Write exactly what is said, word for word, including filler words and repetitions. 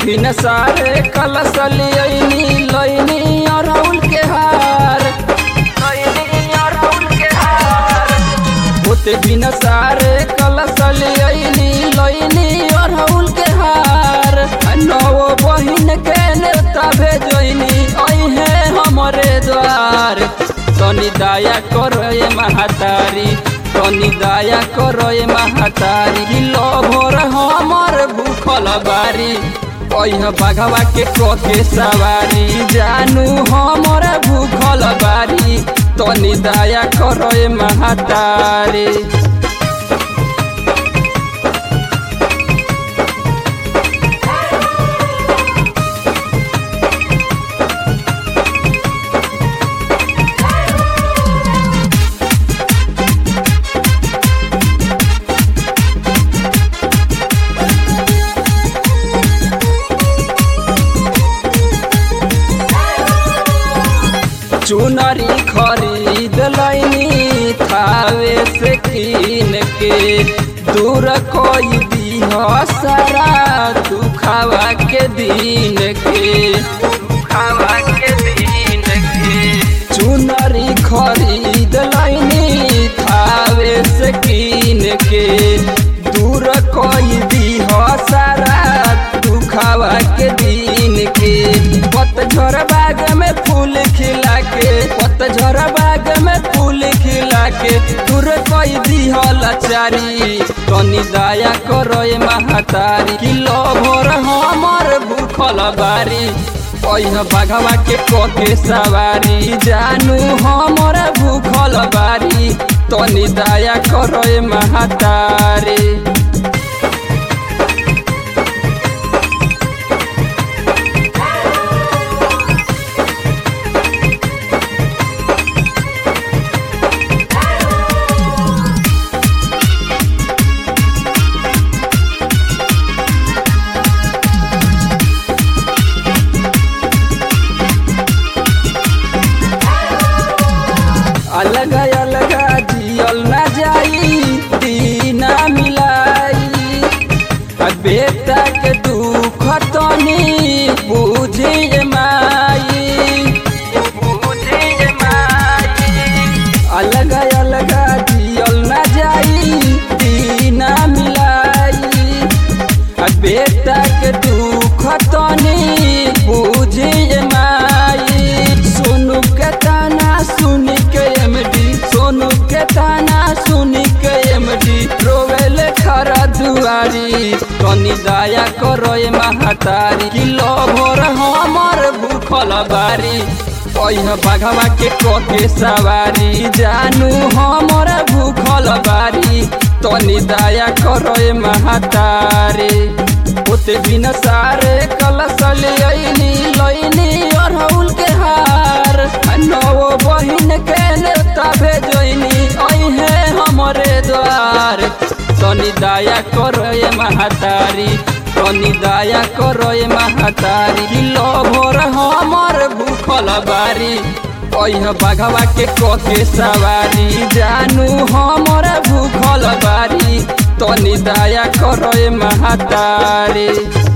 बिन सारे कलश लियनी लैनी अरहुल के हार लैनी अरहुल के हार होते बिन सारे कलश लियनी लैनी अरहुल के हार नौ बहिन के नेता भेजनी अहे हमरे द्वार तनी दया करो ये महतारी तनी दया करो ये महतारी लोभर हमर भूखल बारी कह बाघवा के कके सवारी जानू हमर भूखल बारी तनी दया करो ये महतारी। चुनरी खरीद लैनी थावे से कीन के दूर कोई दीह सारा दुखावा के दिन के दुखावा के दिन के चुनरी खरीद लैनी थावे से कीन के दूर कोई दीह सारा दुखावा के दिन के पतझड़ बाग में फूल खिला के पतझड़ बाग में फूल खिला के दूर कोई दिहल चारी तनी दया करो ये महतारी कि लोभर हमर भूखल बारी कह बाघवा के कके सवारी जानू हमर भूखल बारी तनी दया करो ये महतारी। अलग अलग जियल न जाई दीना मिलाई बेटा के दुख तनी बुझे माई बुझे माई अलग अलग जियल न जाई दीना मिलाई बेटा के दुख तनी बुझे माई सोनू के ताना सुन के सोनू के ताना सुनी के एमडी रोवेल खरा दुआरी तनी दया करो ये महतारी कि लोभर हमर भूखल बारी कह बाघवा के कके सवारी जानू हमर भूखल बारी तनी दया करो ये महतारी होते बिन सारे कलश लियनी लैनी अरहुल के हार नौ बहिन के नेता भेजनी अहे हमरे द्वार तनी दया करो ये महतारी तनी दया करो ये महतारी लोभर हमर भूखल बारी कह बाघवा के कके सवारी जानू हमर भूखल बारी तनी दया करो ये महतारी।